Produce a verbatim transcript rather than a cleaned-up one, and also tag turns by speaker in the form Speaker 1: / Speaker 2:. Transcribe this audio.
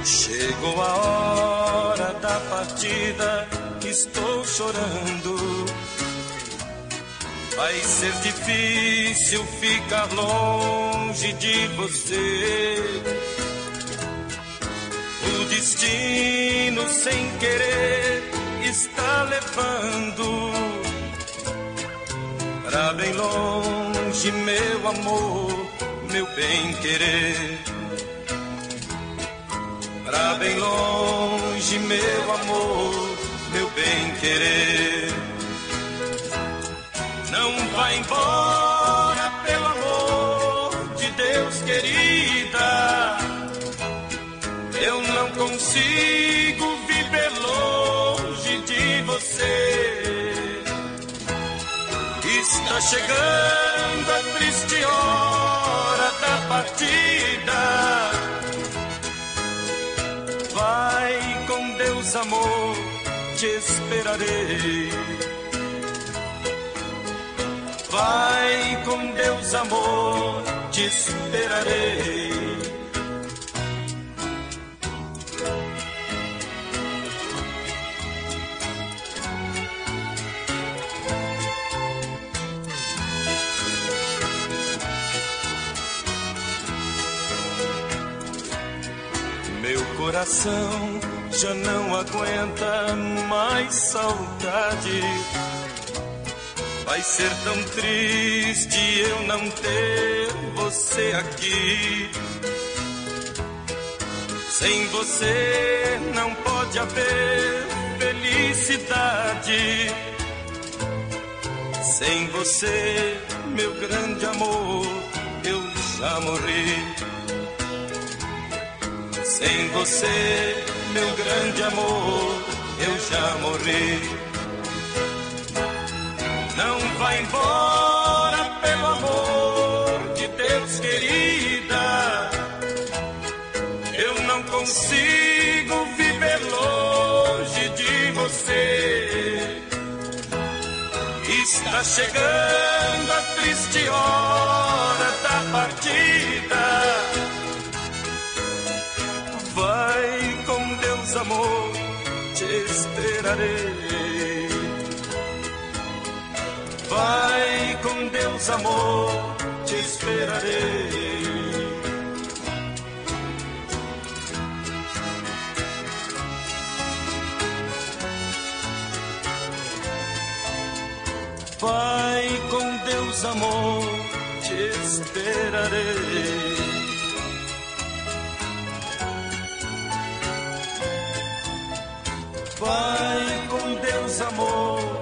Speaker 1: Chegou a hora da partida, estou chorando. Vai ser difícil ficar longe de você. O destino sem querer está levando pra bem longe, meu amor, meu bem-querer. Pra bem longe, meu amor, meu bem-querer. Não vai embora, pelo amor de Deus, querida. Eu não consigo viver longe de você. Está chegando a triste hora da partida. Vai com Deus, amor, te esperarei. Vai com Deus, amor, te esperarei. Meu coração já não aguenta mais saudade. Vai ser tão triste eu não ter você aqui. Sem você não pode haver felicidade. Sem você, meu grande amor, eu já morri. Sem você, meu grande amor, eu já morri. Não vai embora, pelo amor de Deus, querida. Eu não consigo viver longe de você. Está chegando a triste hora da partida. Vai com Deus, amor, te esperarei. Vai com Deus, amor, te esperarei. Vai com Deus, amor, te esperarei. Vai com Deus, amor,